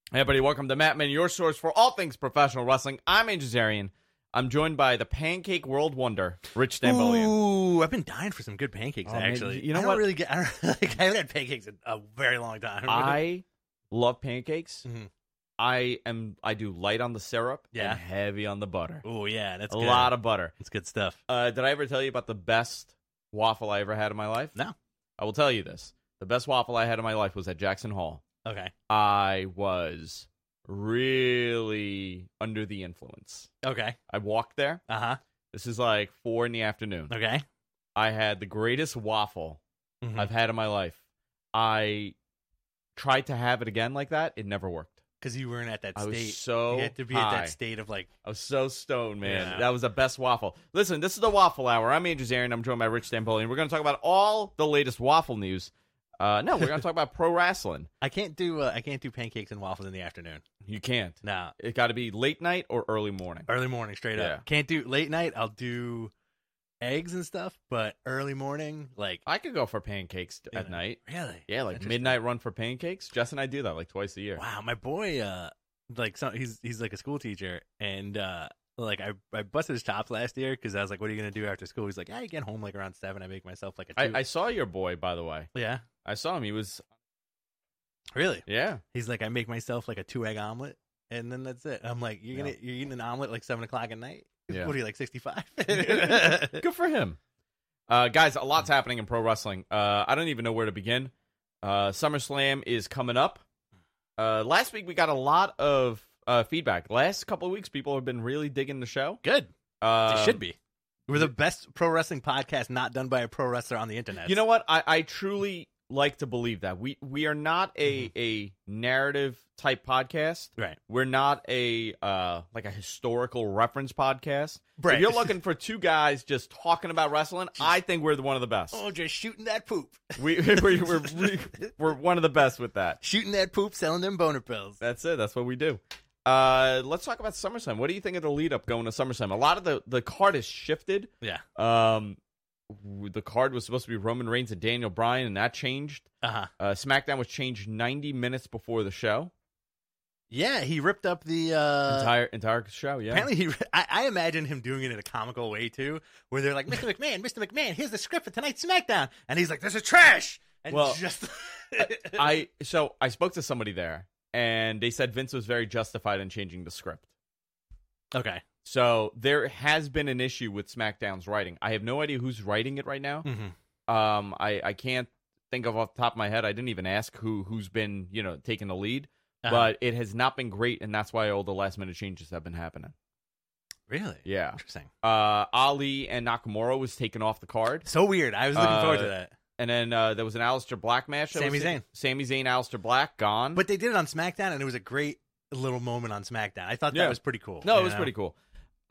Hey, everybody, welcome to Matt Man, your source for all things professional wrestling. I'm Andrew Zarian. I'm joined by the pancake world wonder, Rich Stambolian. Ooh, I've been dying for some good pancakes, actually. Man, you know I what? I haven't had pancakes in a very long time. I love pancakes. Mhm. I do light on the syrup Yeah. and heavy on the butter. Oh, yeah, that's A good. lot of butter. That's good stuff. Did I ever tell you about the best waffle I ever had in my life? No. I will tell you this. The best waffle I had in my life was at Jackson Hall. Okay. I was really under the influence. Okay. I walked there. Uh-huh. This is like 4 p.m. Okay. I had the greatest waffle Mhm. I've had in my life. I tried to have it again like that. It never worked. Because you weren't at that I state. was so You had to be high. at that state of like, I was so stoned, man. Yeah. That was the best waffle. Listen, this is the Waffle Hour. I'm Andrew Zarian. I'm joined by Rich Stambolian. We're going to talk about all the latest waffle news. No, we're going to talk about pro wrestling. I can't do pancakes and waffles in the afternoon. You can't. No. It got to be late night or early morning. Early morning, straight Yeah. up. Can't do late night. I'll do eggs and stuff, but early morning, like, I could go for pancakes at night. Really? Yeah, like Interesting. midnight run for pancakes. Jess and I do that like twice a year. Wow, my boy, he's like a school teacher, and like I busted his chops last year because I was like, "What are you gonna do after school?" He's like, "I get home like around 7. I make myself like a 2. I saw your boy, by the way. Yeah, I saw him. He was, really. yeah. He's like, I make myself like a 2-egg omelet, and then that's it. I'm like, you're eating an omelet like 7 o'clock at night. Yeah. What are you, like 65? Good for him. Guys, a lot's happening in pro wrestling. I don't even know where to begin. SummerSlam is coming up. Last week we got a lot of feedback. Last couple of weeks, people have been really digging the show. Good. It should be. We're the th- best pro wrestling podcast not done by a pro wrestler on the internet. You know what? I truly like to believe that we are not a narrative type podcast. Right. We're not a like a historical reference podcast. Right. If you're looking for two guys just talking about wrestling, I think we're one of the best. Oh, just shooting that poop. We're one of the best with that. Shooting that poop, selling them boner pills. That's it. That's what we do. Let's talk about SummerSlam. What do you think of the lead up going to SummerSlam? A lot of the card has shifted. Yeah. The card was supposed to be Roman Reigns and Daniel Bryan, and that changed. Uh-huh. SmackDown was changed 90 minutes before the show. Yeah, he ripped up the Entire show, yeah. Apparently, I imagine him doing it in a comical way too, where they're like, "Mr. McMahon, here's the script for tonight's SmackDown," and he's like, "This is trash." And Well, just I spoke to somebody there, and they said Vince was very justified in changing the script. okay. So there has been an issue with SmackDown's writing. I have no idea who's writing it right now. Mm-hmm. I can't think of off the top of my head. I didn't even ask who's been taking the lead, Uh-huh. but it has not been great, and that's why all the last minute changes have been happening. Really? Yeah. Interesting. Ali and Nakamura was taken off the card, So weird. I was looking forward to that. and then there was an Aleister Black match. Sami Zayn. Sami Zayn, Aleister Black, gone. But they did it on SmackDown, and it was a great little moment on SmackDown. I thought Yeah. that was pretty cool. No, it was pretty cool.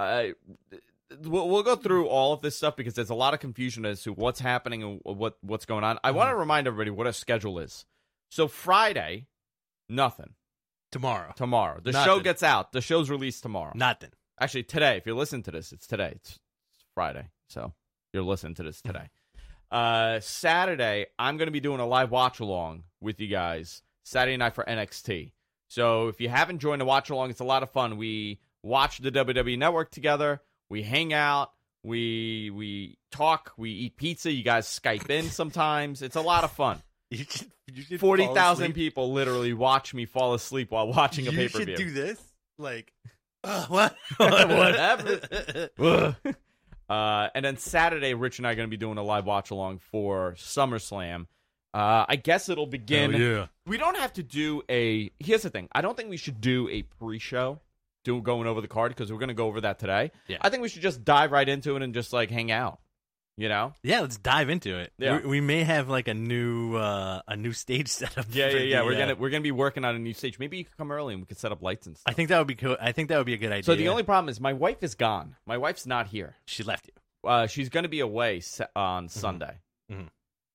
We'll go through all of this stuff because there's a lot of confusion as to what's happening and what's going on. I want to remind everybody what our schedule is. So Friday, nothing. Tomorrow. The Nothing. show gets out. The show's released tomorrow. Nothing. Actually, today. If you're listening to this, it's today. It's Friday. So you're listening to this today. Saturday, I'm going to be doing a live watch-along with you guys Saturday night for NXT. So if you haven't joined the watch-along, it's a lot of fun. We watch the WWE Network together. We hang out. We talk. We eat pizza. You guys Skype in sometimes. It's a lot of fun. You should 40,000 people literally watch me fall asleep while watching a pay-per-view. You should do this. Like, what? Whatever. And then Saturday, Rich and I are going to be doing a live watch-along for SummerSlam. I guess it'll begin. Oh, yeah. We don't have to do a... Here's the thing. I don't think we should do a pre-show going over the card because we're going to go over that today. Yeah. I think we should just dive right into it and just, like, hang out. You know? Yeah, let's dive into it. Yeah. We may have like a new stage setup. Yeah. We're gonna be working on a new stage. Maybe you could come early and we could set up lights and stuff. I think that would be cool. I think that would be a good idea. So the only problem is my wife is gone. My wife's not here. she left you. She's going to be away on Sunday. Mhm.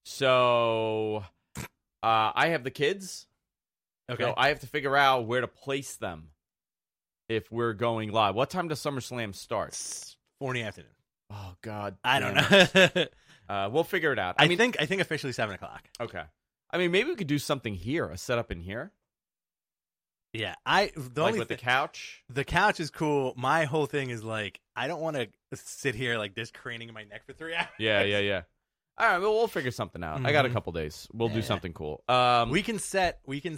So I have the kids. Okay. So I have to figure out where to place them if we're going live. What time does SummerSlam start? It's 4 in the afternoon. Oh, God. I don't damn know. it. We'll figure it out. I think officially 7 o'clock. Okay. I mean, maybe we could do something here, a setup in here. Yeah, the Like only with the couch. the couch is cool. My whole thing is like I don't want to sit here like this craning in my neck for 3 hours. Yeah. All right, well, we'll figure something out. I got a Mhm. couple days. We'll do Yeah. something cool. We can set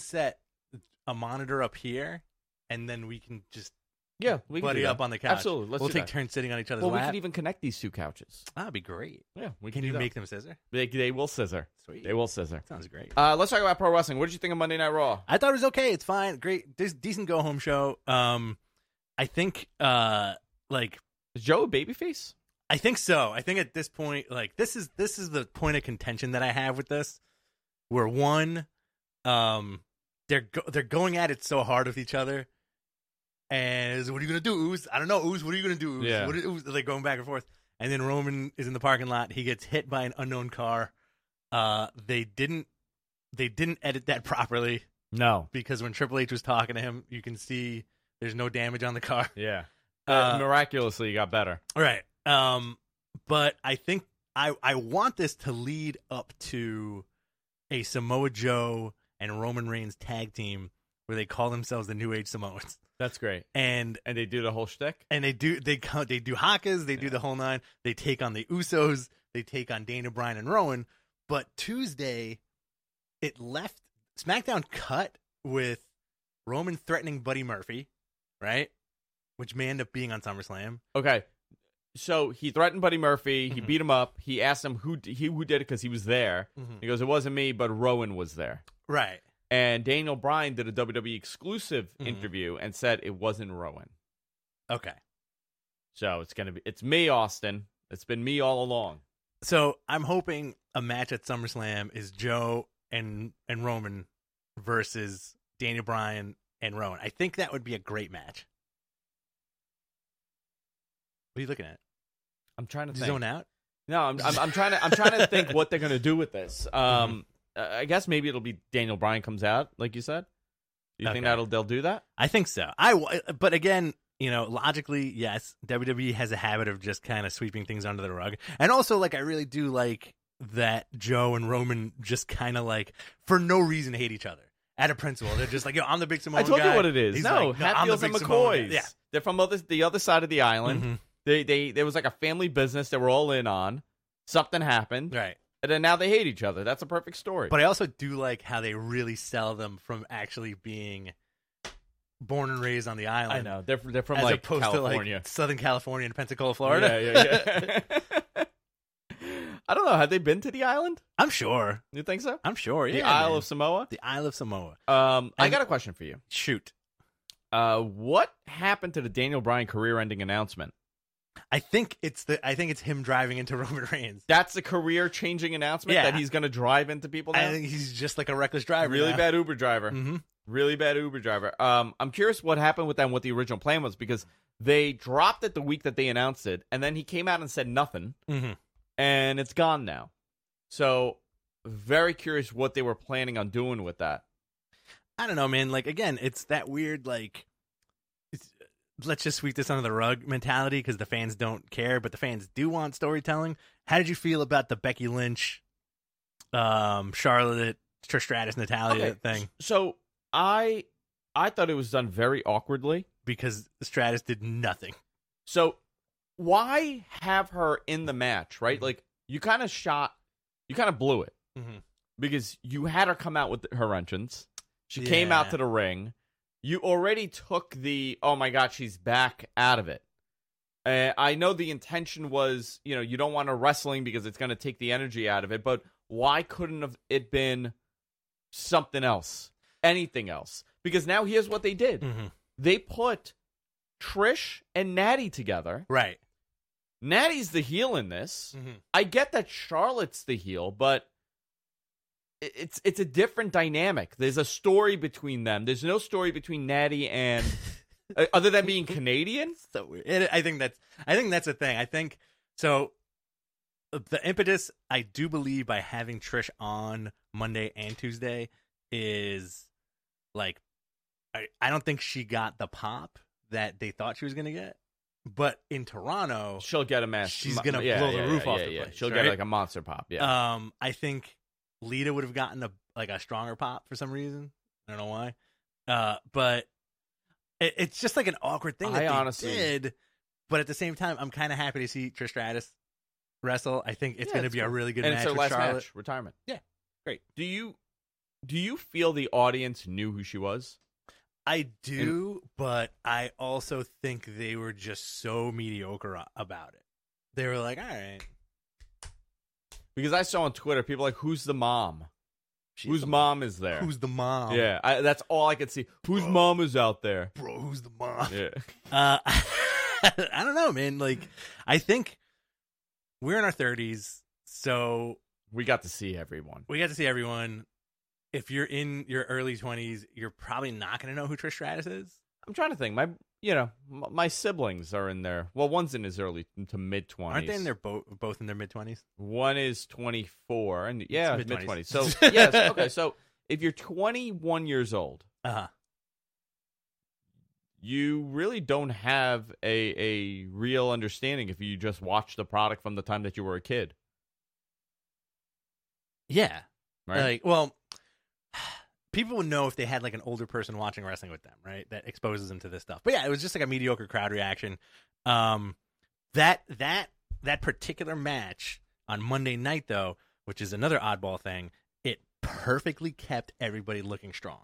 a monitor up here, and then we can just yeah, we can buddy do that. up on the couch. Absolutely, let's we'll do take that. turns sitting on each other's Well, we lap. can even connect these two couches. That'd be great. Yeah, we Can do you that. make them scissor? They will scissor. Sweet. They will scissor. Sounds great. Let's talk about pro wrestling. What did you think of Monday Night Raw? I thought it was okay. It's fine. Great. Decent go home show. I think like Is Joe a babyface? I think so. I think at this point, like this is the point of contention that I have with this, where one, they're going at it so hard with each other, and what are you gonna do, Oos? I don't know, Oos. What are you gonna do, Oos? Yeah. What are, like going back and forth, and then Roman is in the parking lot. He gets hit by an unknown car. They didn't edit that properly No. because when Triple H was talking to him, you can see there's no damage on the car. Yeah. Miraculously, Miraculously, you got better. Right. But I think I want this to lead up to a Samoa Joe and Roman Reigns tag team where they call themselves the New Age Samoans, That's great. and And they do the whole shtick? they do hakas, they do the whole nine. They take on the Usos, they take on Daniel Bryan and Rowan. But Tuesday, it left SmackDown cut with Roman threatening Buddy Murphy, right? Which may end up being on SummerSlam. Okay. So he threatened Buddy Murphy. He Mhm. beat him up. He asked him who did it because he was there. Mhm. He goes, it wasn't me, but Rowan was there. Right. And Daniel Bryan did a WWE exclusive Mhm. interview and said it wasn't Rowan. Okay. So it's me, Austin. It's been me all along. So I'm hoping a match at SummerSlam is Joe and Roman versus Daniel Bryan and Rowan. I think that would be a great match. What are you looking at? I'm trying to Did think. you zone out? No, I'm trying to think what they're gonna do with this. I guess maybe it'll be Daniel Bryan comes out, like you said. Do you think Okay. they'll do that? I think so. But again, logically, yes, WWE has a habit of just kind of sweeping things under the rug. And also, like, I really do like that Joe and Roman just kind of like, for no reason, hate each other. At a principle. They're just like, yo, I'm the big Samoan I told guy. you what it is. He's No, like, I'm the Hatfields and big Samoan McCoys. guy. Yeah. They're from the other side of the island. Mhm. There was like a family business they were all in on. Something happened, Right. and then now they hate each other. That's a perfect story. But I also do like how they really sell them from actually being born and raised on the island. I know they're from as like opposed California. to like Southern California and Pensacola, Florida. Yeah. I don't know. Have they been to the island? I'm sure. You think so? I'm sure. The Yeah, Isle man. of Samoa. the Isle of Samoa. I And- got a question for you. Shoot. What happened to the Daniel Bryan career-ending announcement? I think it's him driving into Roman Reigns. That's the career-changing announcement Yeah. that he's going to drive into people now. I think he's just like a reckless driver. Really now. bad Uber driver. Mm-hmm. Really bad Uber driver. I'm curious what happened with them, what the original plan was, because they dropped it the week that they announced it, and then he came out and said nothing, Mm-hmm. and it's gone now. So, very curious what they were planning on doing with that. I don't know, man. Like, again, it's that weird, like, let's just sweep this under the rug mentality because the fans don't care, but the fans do want storytelling. How did you feel about the Becky Lynch, Charlotte, Trish Stratus, Natalia thing? So, I thought it was done very awkwardly. Because Stratus did nothing. So, why have her in the match, right? Like, you kind of blew it. Mm-hmm. Because you had her come out with her entrance. She came out to the ring. You already took the, oh my God, she's back out of it. I know the intention was, you don't want her wrestling because it's going to take the energy out of it, but why couldn't have it been something else? Anything else? Because now here's what they did. Mm-hmm. They put Trish and Natty together. Right. Natty's the heel in this. Mm-hmm. I get that Charlotte's the heel, but it's a different dynamic. There's a story between them. There's no story between Natty and other than being Canadian. So weird. I think that's a thing. I think so. The impetus, I do believe, by having Trish on Monday and Tuesday is like, I don't think she got the pop that they thought she was going to get. But in Toronto, She'll get a match. she's going to blow the roof off the place. She'll right? get like a monster pop. Yeah. I think Lita would have gotten a stronger pop for some reason. I don't know why. But it's just like an awkward thing that they honestly did. But at the same time, I'm kind of happy to see Trish Stratus wrestle. I think it's going to be a really good and match it's her with last Charlotte. match, retirement. Yeah, great. Do you feel the audience knew who she was? I do, but I also think they were just so mediocre about it. They were like, all right. Because I saw on Twitter, people like, who's the mom? Whose mom is there? Who's the mom? Yeah, that's all I could see. Whose mom is out there? Bro, who's the mom? Yeah. I don't know, man. Like, I think we're in our 30s, so We got to see everyone. we got to see everyone. If you're in your early 20s, you're probably not going to know who Trish Stratus is. I'm trying to think. My siblings are in there. Well, one's in his early to mid 20s. Aren't they in their both in their mid 20s? One is 24, and yeah, mid mid-20s. 20s. So yes, okay. So if you're 21 years old, you really don't have a real understanding if you just watch the product from the time that you were a kid, Yeah. right? Like, well, people would know if they had like an older person watching wrestling with them, right? That exposes them to this stuff. But yeah, it was just like a mediocre crowd reaction. That particular match on Monday night, though, which is another oddball thing, it perfectly kept everybody looking strong.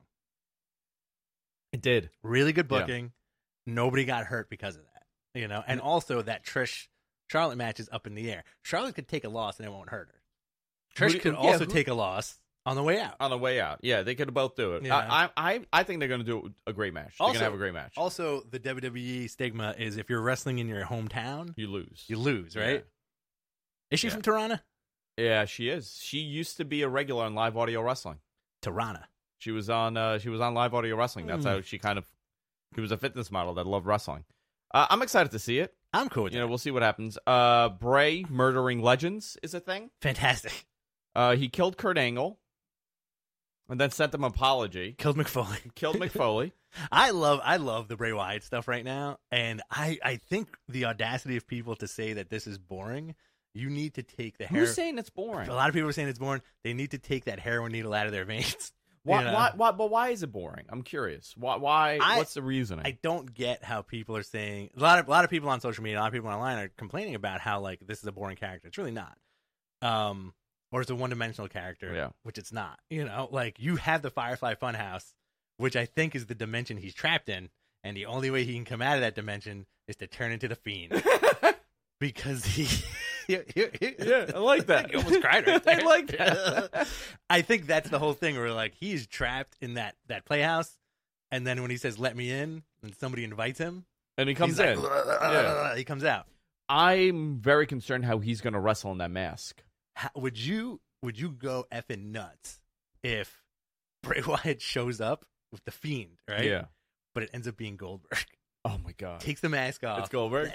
It did. Really good booking. Yeah. Nobody got hurt because of that, you know. And also that Trish Charlotte match is up in the air. Charlotte could take a loss and it won't hurt her. Trish could also take a loss on the way out. On the way out, yeah, they could both do it. Yeah. I think they're going to do a great match. They're going to have a great match. Also, the WWE stigma is if you're wrestling in your hometown, You lose. you lose, right? Yeah. Is she from Tirana? Yeah, she is. She used to be a regular on Live Audio Wrestling. Tirana. She was on Live Audio Wrestling. That's how she was a fitness model that loved wrestling. I'm excited to see it. I'm cool with that. We'll see what happens. Bray murdering legends is a thing. Fantastic. He killed Kurt Angle and then sent him an apology. Killed McFoley. Killed McFoley. I love the Bray Wyatt stuff right now, and I think the audacity of people to say that this is boring. You need to take the hair. Who's saying it's boring? A lot of people are saying it's boring. They need to take that heroin needle out of their veins. Why? But why is it boring? I'm curious. Why? What's the reasoning? I don't get how people are saying. A lot of people on social media, a lot of people online are complaining about how like this is a boring character. It's really not. Or it's a one-dimensional character, which it's not. Like you have the Firefly Funhouse, which I think is the dimension he's trapped in, and the only way he can come out of that dimension is to turn into the Fiend. Because yeah, I like that. You almost cried right there. I like that. I think that's the whole thing where like he's trapped in that playhouse, and then when he says "let me in" and somebody invites him, and he comes in, he comes out. I'm very concerned how he's going to wrestle in that mask. Would you go effing nuts if Bray Wyatt shows up with the Fiend, right? Yeah, but it ends up being Goldberg. Oh my god! Takes the mask off. It's Goldberg.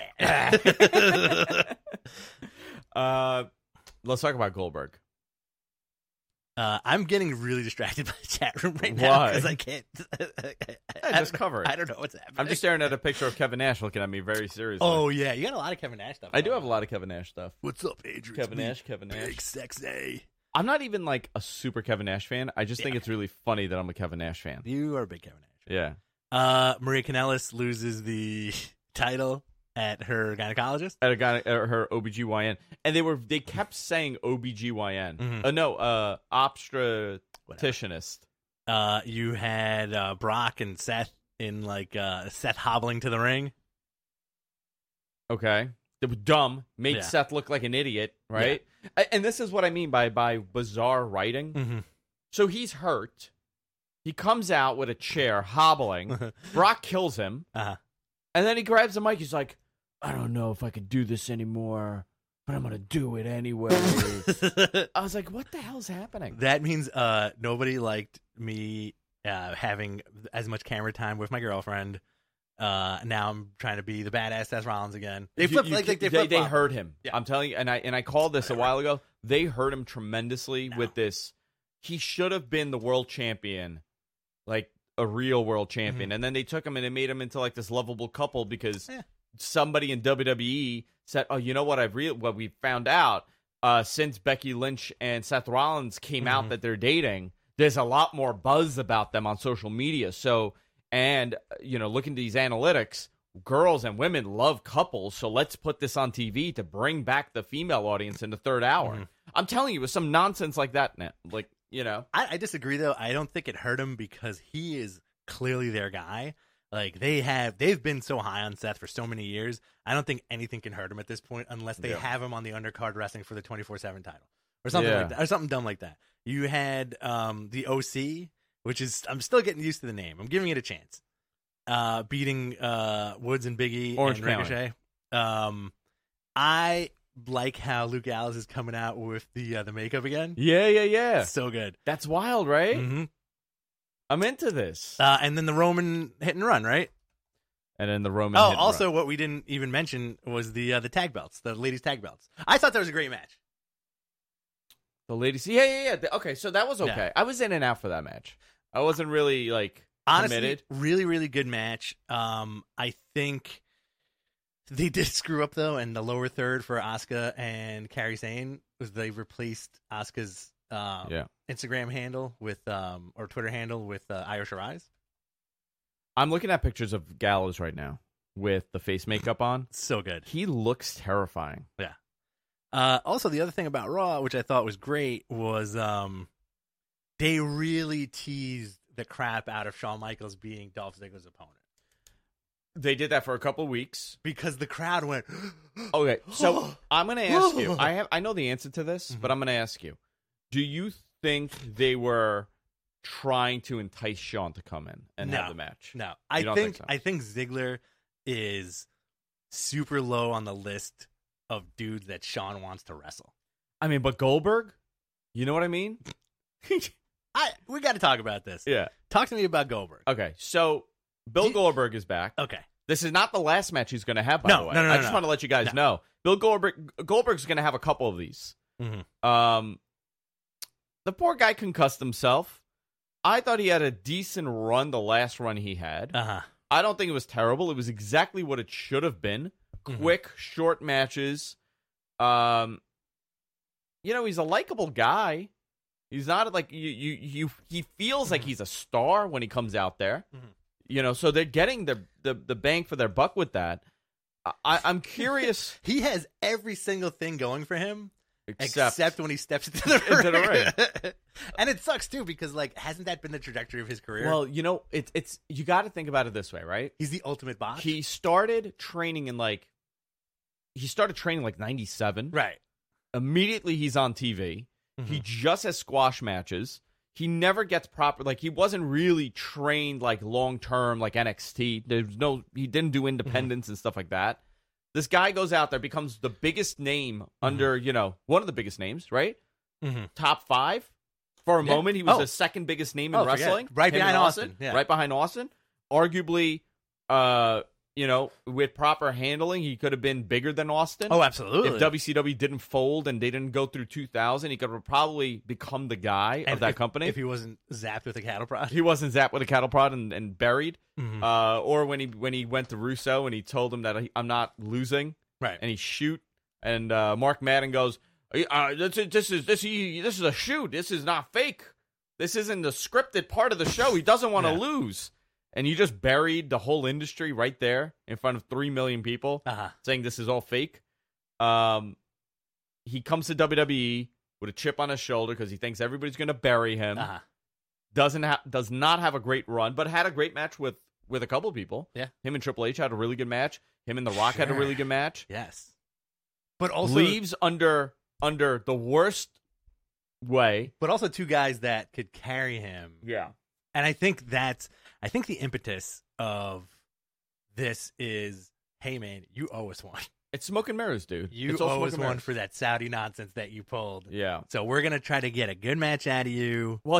Let's talk about Goldberg. I'm getting really distracted by the chat room right now Why? because I can't. Just cover it. I don't know what's happening. I'm just staring at a picture of Kevin Nash looking at me very seriously. Oh yeah, you got a lot of Kevin Nash stuff. I do have a lot of Kevin Nash stuff. What's up, Adrian? Kevin Nash. Big sexy. I'm not even like a super Kevin Nash fan. I just think it's really funny that I'm a Kevin Nash fan. You are a big Kevin Nash. Yeah. Maria Kanellis loses the title at her gynecologist. At her OBGYN. And they kept saying OBGYN. Mm-hmm. Obstetricianist. You had Brock and Seth in like Seth hobbling to the ring. Okay. It was dumb. Made Seth look like an idiot, right? Yeah. And this is what I mean by bizarre writing. Mm-hmm. So he's hurt. He comes out with a chair, hobbling. Brock kills him. Uh-huh. And then he grabs the mic. He's like, I don't know if I could do this anymore, but I'm going to do it anyway. I was like, what the hell's happening? That means nobody liked me having as much camera time with my girlfriend. Now I'm trying to be the badass Seth Rollins again. They they hurt him. Yeah. I'm telling you, and I called this a while ago. They hurt him tremendously with this. He should have been the world champion, like a real world champion. Mm-hmm. And then they took him and they made him into like this lovable couple because somebody in WWE said, "Oh, you know what? What we found out since Becky Lynch and Seth Rollins came out that they're dating, there's a lot more buzz about them on social media. So, and, looking at these analytics, girls and women love couples. So let's put this on TV to bring back the female audience in the third hour. Mm-hmm. I'm telling you, it was some nonsense like that. I disagree, though. I don't think it hurt him because he is clearly their guy. Like, they've been so high on Seth for so many years. I don't think anything can hurt him at this point unless they have him on the undercard wrestling for the 24/7 title or something like that, or something dumb like that. You had the OC, which is, I'm still getting used to the name. I'm giving it a chance. Beating Woods and Big E Orange and Ricochet. I like how Luke Gallows is coming out with the makeup again. Yeah. So good. That's wild, right? Mm-hmm. I'm into this. And then the Roman hit and run, right? And then the Roman. Oh, also, what we didn't even mention was the tag belts, the ladies' tag belts. I thought that was a great match. The ladies. Yeah. Okay, so that was okay. Yeah. I was in and out for that match. I wasn't really, Honestly, committed. really, really good match. I think they did screw up, though, and the lower third for Asuka and Kairi Sane was they replaced Asuka's Instagram handle with, or Twitter handle with Io Shirai. I'm looking at pictures of Gallows right now with the face makeup on. So good. He looks terrifying. Yeah. Also, the other thing about Raw, which I thought was great, was they really teased the crap out of Shawn Michaels being Dolph Ziggler's opponent. They did that for a couple of weeks Because the crowd went... Okay, so I'm going to ask you. I know the answer to this, but I'm going to ask you. Do you think they were trying to entice Shawn to come in and have the match? No. I think Ziggler is super low on the list of dudes that Shawn wants to wrestle. I mean, but Goldberg? You know what I mean? We got to talk about this. Yeah. Talk to me about Goldberg. Okay, so Bill Goldberg is back. Okay. This is not the last match he's going to have, by the way. No, I just want to let you guys know. Goldberg's going to have a couple of these. Mm-hmm. The poor guy concussed himself. I thought he had a decent run, the last run he had. Uh-huh. I don't think it was terrible. It was exactly what it should have been. Quick, short matches. He's a likable guy. He's not like he feels like he's a star when he comes out there. Mm-hmm. So they're getting the bang for their buck with that. I'm curious. He has every single thing going for him except when he steps into the ring. And it sucks too because hasn't that been the trajectory of his career? Well, it's you got to think about it this way, right? He's the ultimate bot. He started training in 97. Right. Immediately he's on TV. Mm-hmm. He just has squash matches. He never gets proper, he wasn't really trained long term like NXT. He didn't do independence and stuff like that. This guy goes out there, becomes the biggest name under, one of the biggest names, right? Mm-hmm. Top 5. For a moment, he was the second biggest name in wrestling. Right behind Austin. Yeah. Right behind Austin. Arguably, with proper handling, he could have been bigger than Austin. Oh, absolutely. If WCW didn't fold and they didn't go through 2000, he could have probably become the guy of that company. If he wasn't zapped with a cattle prod. He wasn't zapped with a cattle prod and buried. Mm-hmm. Or when he went to Russo and he told him that I'm not losing. Right. And he shoot. And Mark Madden goes, this is a shoot. This is not fake. This isn't the scripted part of the show. He doesn't want to lose. And you just buried the whole industry right there in front of 3 million people saying this is all fake. He comes to WWE with a chip on his shoulder because he thinks everybody's going to bury him. Does not have a great run, but had a great match with a couple of people. Yeah. Him and Triple H had a really good match. Him and The Rock had a really good match. Yes. But also leaves under the worst way. But also two guys that could carry him. Yeah. And I think the impetus of this is, hey man, you owe us one. It's smoke and mirrors, dude. You owe us one for that Saudi nonsense that you pulled. Yeah. So we're gonna try to get a good match out of you. Well,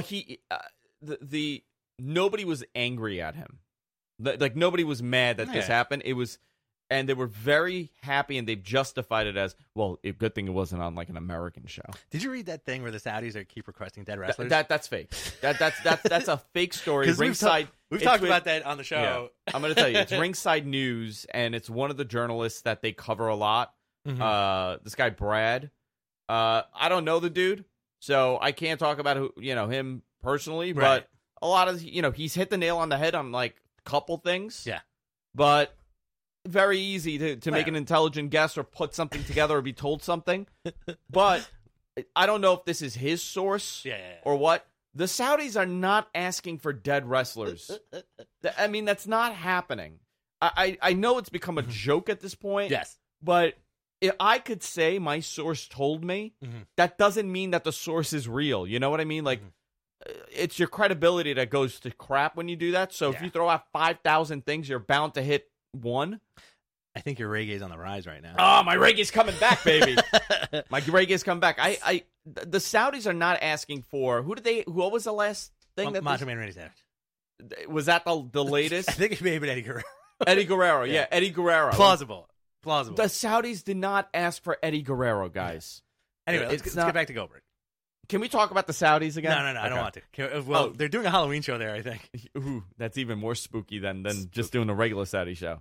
nobody was angry at him. Nobody was mad that this happened. It was, and they were very happy, and they've justified it as, well, a good thing it wasn't on an American show. Did you read that thing where the Saudis keep requesting dead wrestlers? That's fake. That's a fake story. Ringside. We've talked about that on the show. Yeah. I'm going to tell you, it's Ringside News, and it's one of the journalists that they cover a lot. Mm-hmm. This guy Brad. I don't know the dude, so I can't talk about him personally, Right. but a lot of he's hit the nail on the head on like a couple things. Yeah. But very easy to make Right. an intelligent guess or put something together or be told something. But I don't know if this is his source Yeah. or what. The Saudis are not asking for dead wrestlers. I mean, that's not happening. I know it's become a joke at this point. Yes. But if I could say my source told me, that doesn't mean that the source is real. You know what I mean? Like, it's your credibility that goes to crap when you do that. So if you throw out 5,000 things, you're bound to hit one. I think your reggae's on the rise right now. Oh, my reggae's coming back, baby. My reggae's coming back. The Saudis are not asking for what was the last thing that Macho Man Randy Savage. was that the latest? I think it may have been Eddie Guerrero. Eddie Guerrero, yeah, Eddie Guerrero. Plausible. The Saudis did not ask for Eddie Guerrero, guys. Anyway, let's get back to Goldberg. Can we talk about the Saudis again? No, I don't want to. Well, they're doing a Halloween show there, I think. Ooh, that's even more spooky than just doing a regular Saudi show.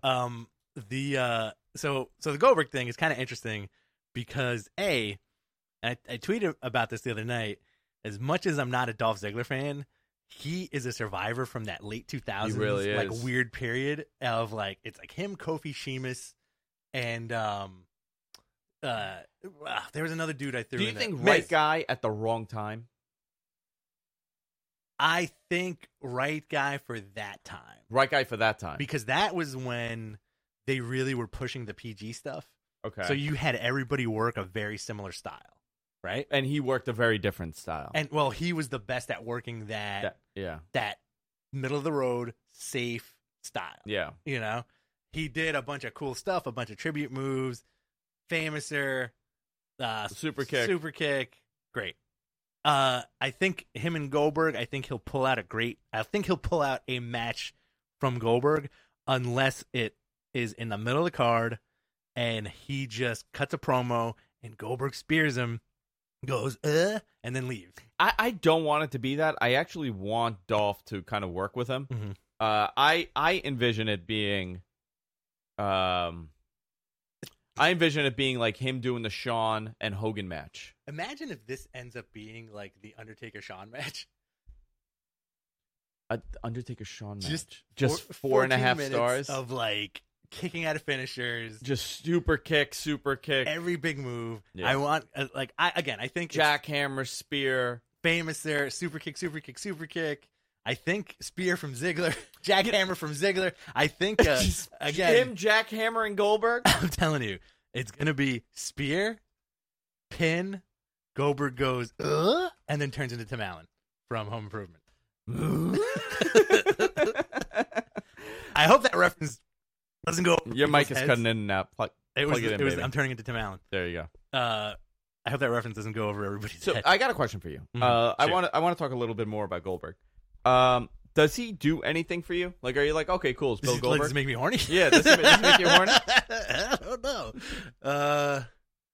So the Goldberg thing is kind of interesting because and I tweeted about this the other night. As much as I'm not a Dolph Ziggler fan, he is a survivor from that late 2000s He really is. like weird period of like it's like him, Kofi, Sheamus, and there was another dude I threw. Do you in think there. right Miz. guy at the wrong time? I think right guy for that time. Right guy for that time. Because that was when they really were pushing the PG stuff. Okay. So you had everybody work a very similar style, right? And he worked a very different style. And well, he was the best at working that middle of the road, safe style. Yeah. You know? He did a bunch of cool stuff, a bunch of tribute moves, Famouser, Super kick. Great. I think him and Goldberg, I think he'll pull out a match from Goldberg unless it is in the middle of the card and he just cuts a promo and Goldberg spears him, goes, and then leaves. I don't want it to be that. I actually want Dolph to kind of work with him. Mm-hmm. I envision it being like him doing the Shawn and Hogan match. Imagine if this ends up being like the Undertaker-Shawn match. Undertaker-Shawn match. Just 4.5 minutes stars of like kicking out of finishers. Just super kick. Every big move. Yeah. I want I think jackhammer, spear. Famous there, super kick. I think spear from Ziggler, jackhammer from Ziggler. I think again, him jackhammering Goldberg. I'm telling you, it's gonna be spear, pin, Goldberg goes and then turns into Tim Allen from Home Improvement. I hope that reference doesn't go over Your mic people's is heads. cutting in and out. Plug it in, baby. I'm turning into Tim Allen. There you go. I hope that reference doesn't go over everybody's So head. I got a question for you. Mhm. I Sure. want to talk a little bit more about Goldberg. Does he do anything for you? Like, are you like, okay, cool, it's Bill Does Goldberg? this make me horny? Yeah, does this make you horny? I don't know.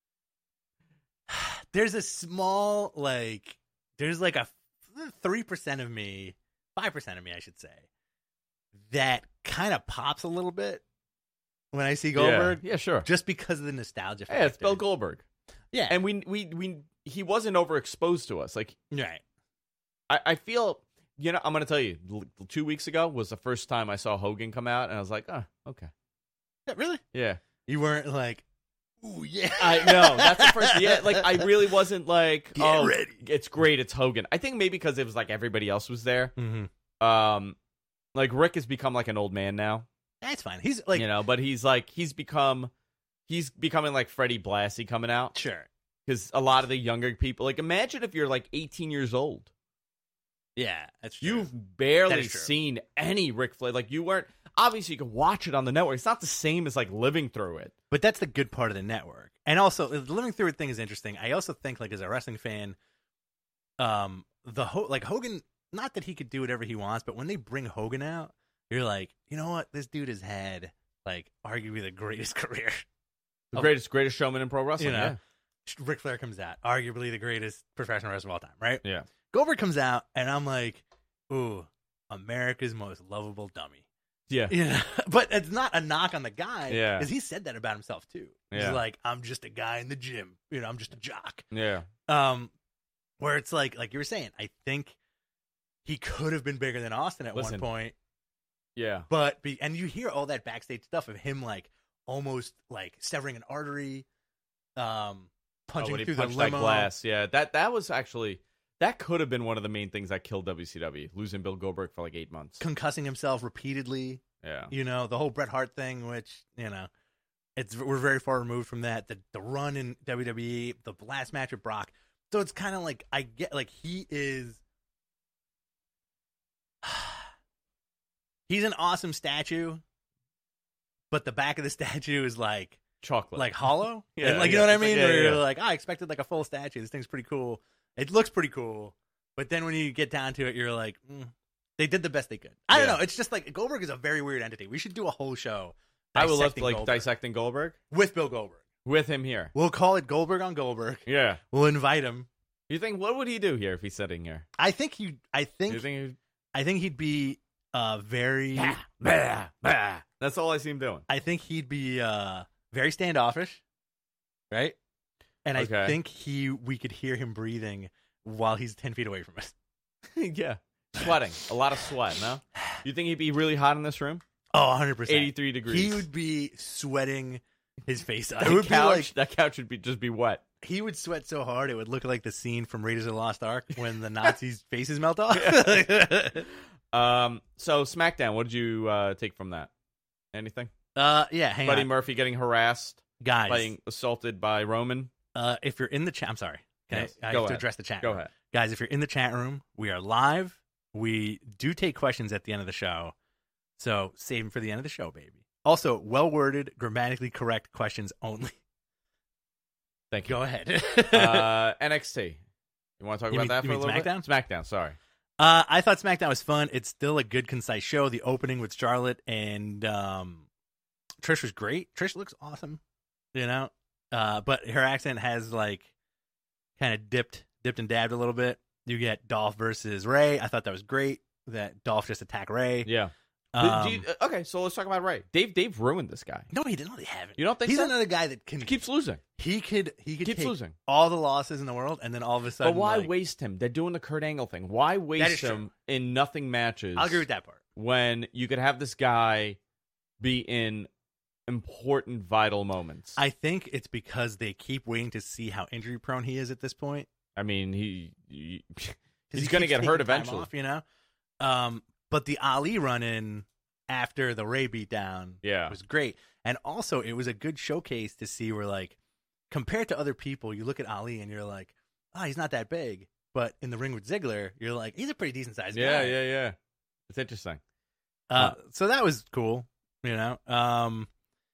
There's a small, there's like a 3% of me, 5% of me, I should say, that kind of pops a little bit when I see Goldberg. Yeah, sure. Just because of the nostalgia factor. Yeah, it's Bill Goldberg. Yeah. And he wasn't overexposed to us. Like, Right. I feel, I'm going to tell you, 2 weeks ago was the first time I saw Hogan come out, and I was like, oh, okay. Yeah, really? Yeah. You weren't like, ooh, yeah. I know. That's the first, yeah, like, I really wasn't like, Get ready. It's great, it's Hogan. I think maybe because it was like everybody else was there. Mm-hmm. Like, Rick has become like an old man now. That's fine. He's like, but he's becoming like Freddie Blassie coming out. sure. Because a lot of the younger people, like, imagine if you're like 18 years old. Yeah, that's true. You've That barely is true. seen any Ric Flair. Like, you weren't, obviously you can watch it on the network. It's not the same as like living through it. But that's the good part of the network. And also, the living through it thing is interesting. I also think, like, as a wrestling fan, Hogan, not that he could do whatever he wants, but when they bring Hogan out, you're like, you know what? This dude has had, like, arguably the greatest career. The greatest showman in pro wrestling. You know? Yeah. Ric Flair comes out, arguably the greatest professional wrestler of all time, right? Yeah. Goldberg comes out, and I'm like, ooh, America's most lovable dummy. Yeah. Yeah, but it's not a knock on the guy. Yeah. Because he said that about himself too. He's Yeah. like, I'm just a guy in the gym. I'm just a jock. Yeah. Where it's like you were saying, I think he could have been bigger than Austin at one point. Yeah. And you hear all that backstage stuff of him like almost like severing an artery, punching through the limo. That glass. Yeah, that was actually, that could have been one of the main things that killed WCW, losing Bill Goldberg for like 8 months. Concussing himself repeatedly. Yeah. You know, the whole Bret Hart thing, which, we're very far removed from that. The run in WWE, the last match with Brock. So it's kind of like, I get, like, he is... He's an awesome statue, but the back of the statue is like... chocolate. Like hollow? Yeah. And, like, you know what I mean? Where you're yeah. like, I expected like a full statue. This thing's pretty cool. It looks pretty cool. But then when you get down to it, you're like... They did the best they could. I don't know. It's just like Goldberg is a very weird entity. We should do a whole show. I would love to Goldberg. dissecting Goldberg With Bill Goldberg. with him here. We'll call it Goldberg on Goldberg. Yeah. We'll invite him. You think, what would he do here if he's sitting here? I think You think he'd be very. That's all I see him doing. I think he'd be very standoffish, right? And I think we could hear him breathing while he's 10 feet away from us. Yeah. Sweating. A lot of sweat, no? You think he'd be really hot in this room? Oh, 100%. 83 degrees. He would be sweating his face off. That couch would just be wet. He would sweat so hard it would look like the scene from Raiders of the Lost Ark when the Nazis' faces melt off. So SmackDown, what did you take from that? Anything? Hang Buddy on. Murphy getting harassed, Guys, being assaulted by Roman. If you're in the chat, I'm sorry. Yes, I go have to ahead. address the chat Go room. ahead. Guys, if you're in the chat room, we are live. We do take questions at the end of the show. So save them for the end of the show, baby. Also, well-worded, grammatically correct questions only. Thank you. Go ahead. NXT. You want to talk about that for a little SmackDown? bit? SmackDown, sorry. I thought SmackDown was fun. It's still a good, concise show. The opening with Charlotte and Trish was great. Trish looks awesome, but her accent has like kind of dipped and dabbed a little bit. You get Dolph versus Ray. I thought that was great. That Dolph just attacked Ray. Yeah. Okay, so let's talk about Ray. Dave ruined this guy. No, he didn't. They haven't. You don't think he's so? another guy that can Keeps losing. He could Keeps take losing. all the losses in the world, and then all of a sudden. But why waste him? They're doing the Kurt Angle thing. Why waste him in nothing matches? I'll agree with that part. When you could have this guy be in important, vital moments. I think it's because they keep waiting to see how injury prone he is at this point. I mean, he's going to get hurt eventually. But the Ali run-in after the Ray beatdown was great. And also, it was a good showcase to see where, like, compared to other people, you look at Ali and you're like, oh, he's not that big. But in the ring with Ziggler, you're like, he's a pretty decent-sized guy. Yeah. It's interesting. So that was cool, Roman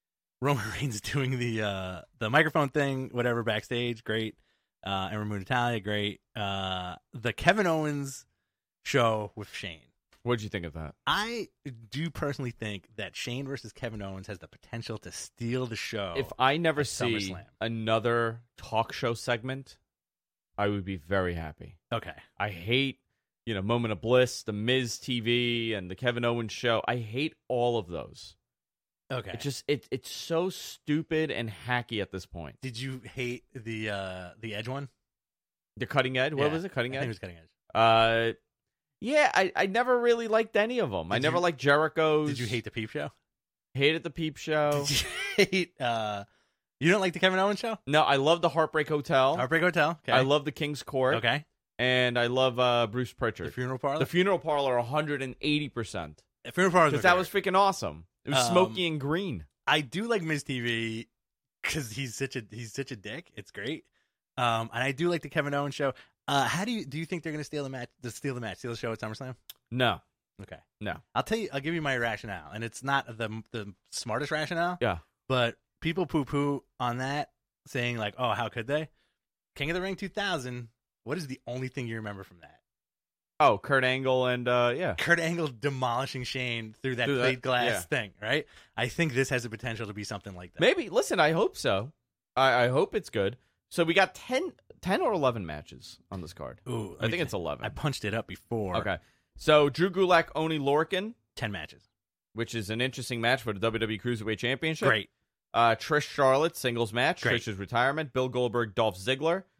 Reigns doing the microphone thing, whatever, backstage, great. And Ramon Natalia, great. The Kevin Owens show with Shane. What did you think of that? I do personally think that Shane versus Kevin Owens has the potential to steal the show. If I never see SummerSlam. another talk show segment, I would be very happy. Okay. I hate, Moment of Bliss, the Miz TV, and the Kevin Owens show. I hate all of those. Okay. It's so stupid and hacky at this point. Did you hate the Edge one? The Cutting Edge? What was it? Cutting I Edge? think it was Cutting Edge. Yeah, I never really liked any of them. I never liked Jericho's. Did you hate the Peep Show? Hated the Peep Show. Did you hate? You don't like the Kevin Owens show? No, I love the Heartbreak Hotel. Heartbreak Hotel. Okay. I love the King's Court. Okay. And I love Bruce Pritchard. The Funeral Parlor. The Funeral Parlor, 180%. The Funeral Parlor. Because that was freaking awesome. It was smoky and green. I do like Miz TV because he's such a dick. It's great. And I do like the Kevin Owens show. How do you think they're going to steal the match? Steal the show at SummerSlam? No. Okay. No. I'll give you my rationale, and it's not the smartest rationale. Yeah. But people poo-poo on that, saying like, "Oh, how could they?" King of the Ring 2000. What is the only thing you remember from that? Oh, Kurt Angle and Kurt Angle demolishing Shane through that plate glass thing, right? I think this has the potential to be something like that. Maybe. Listen, I hope so. I hope it's good. So we got 10 or 11 matches on this card. Ooh, I think it's 11. I punched it up before. Okay. So Drew Gulak, Oni Lorcan. 10 matches. Which is an interesting match for the WWE Cruiserweight Championship. Great. Trish Charlotte, singles match. Great. Trish's retirement. Bill Goldberg, Dolph Ziggler. Great.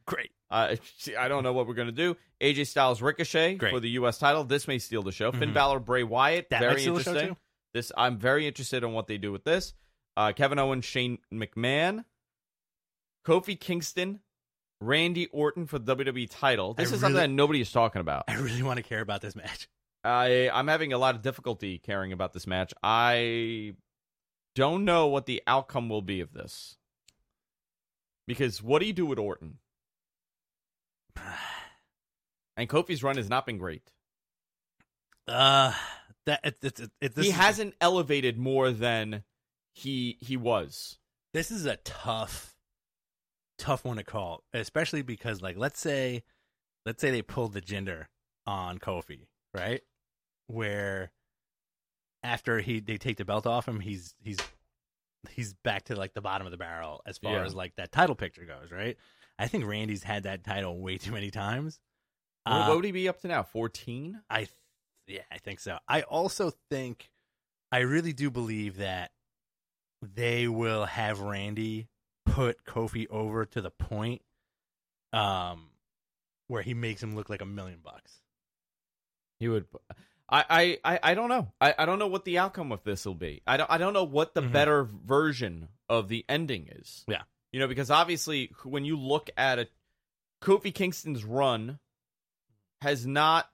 See, I don't know what we're going to do. AJ Styles Ricochet Great. for the U.S. title. This may steal the show. Finn Mhm. Balor, Bray Wyatt. That might very steal the show, interesting. too. I'm very interested in what they do with this. Kevin Owens, Shane McMahon, Kofi Kingston, Randy Orton for the WWE title. This is something that nobody is talking about. I really want to care about this match. I'm having a lot of difficulty caring about this match. I don't know what the outcome will be of this. Because what do you do with Orton? And Kofi's run has not been great. He hasn't elevated more than he was. This is a tough one to call, especially because, like, let's say they pulled the Jinder on Kofi, right? Where after they take the belt off him, he's back to like the bottom of the barrel as far as like that title picture goes, right? I think Randy's had that title way too many times. What would he be up to now? 14? I think so. I also think, I really do believe that they will have Randy put Kofi over to the point where he makes him look like $1 million. He would. I don't know. I don't know what the outcome of this will be. I don't know what the better version of the ending is. Yeah. You know, because obviously when you look at it, Kofi Kingston's run has not,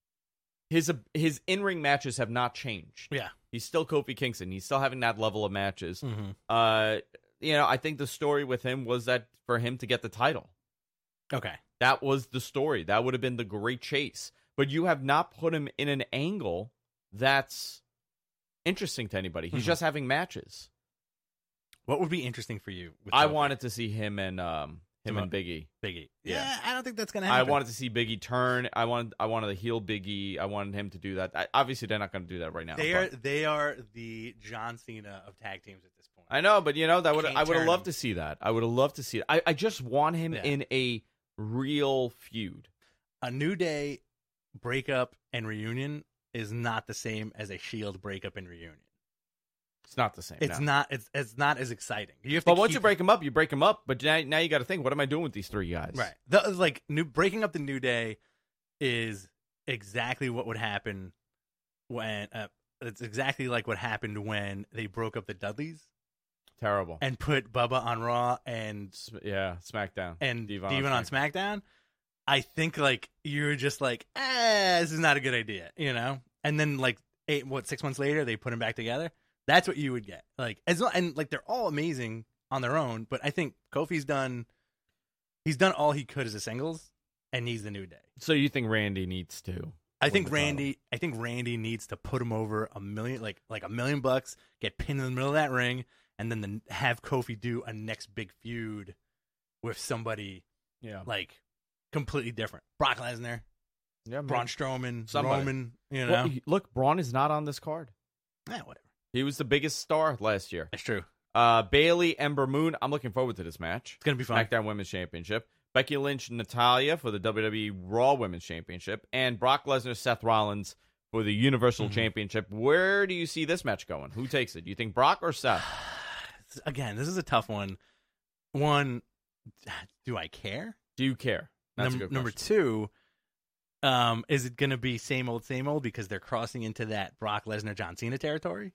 his in-ring matches have not changed. Yeah. He's still Kofi Kingston. He's still having that level of matches. Mm-hmm. You know, I think the story with him was that for him to get the title. Okay. That was the story. That would have been the great chase. But you have not put him in an angle that's interesting to anybody. He's just having matches. What would be interesting for you? I wanted to see him and Biggie. Yeah, I don't think that's gonna happen. I wanted to see Biggie turn. I wanted to heel Biggie. I wanted him to do that. Obviously, they're not going to do that right now. They are the John Cena of tag teams at this point. I know, but you know I would have loved him. to see that. I would have loved to see it. I just want him in a real feud. A New Day breakup and reunion is not the same as a Shield breakup and reunion. It's not the same. It's not. It's not as exciting. But once you break them up, you break them up. But now you got to think, what am I doing with these three guys? Right. Breaking up the New Day is exactly what would happen when. It's exactly like what happened when they broke up the Dudleys. Terrible. And put Bubba on Raw and SmackDown and Devon on SmackDown. I think like you're just like, this is not a good idea, you know. And then like 6 months later, they put them back together. That's what you would get. Like and like they're all amazing on their own, but I think Kofi's done all he could as a singles, and he's the New Day. So you think Randy needs to? I think Randy needs to put him over $1 million, like $1 million, get pinned in the middle of that ring, and then have Kofi do a next big feud with somebody, like completely different. Brock Lesnar, Braun Strowman, Roman. You know, look, Braun is not on this card. Whatever. He was the biggest star last year. That's true. Bayley, Ember Moon. I'm looking forward to this match. It's gonna be fun. SmackDown Women's Championship. Becky Lynch, Natalya for the WWE Raw Women's Championship, and Brock Lesnar, Seth Rollins for the Universal Championship. Where do you see this match going? Who takes it? Do you think Brock or Seth? Again, this is a tough one. One, do I care? Do you care? That's a good question. Number two, is it going to be same old because they're crossing into that Brock Lesnar, John Cena territory?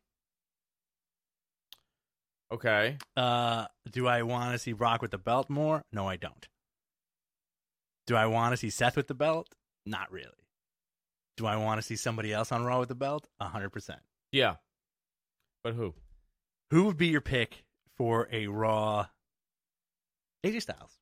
Okay. Do I want to see Brock with the belt more? No, I don't. Do I want to see Seth with the belt? Not really. Do I want to see somebody else on Raw with the belt? 100%. Yeah. But who? Who would be your pick for a Raw? AJ Styles.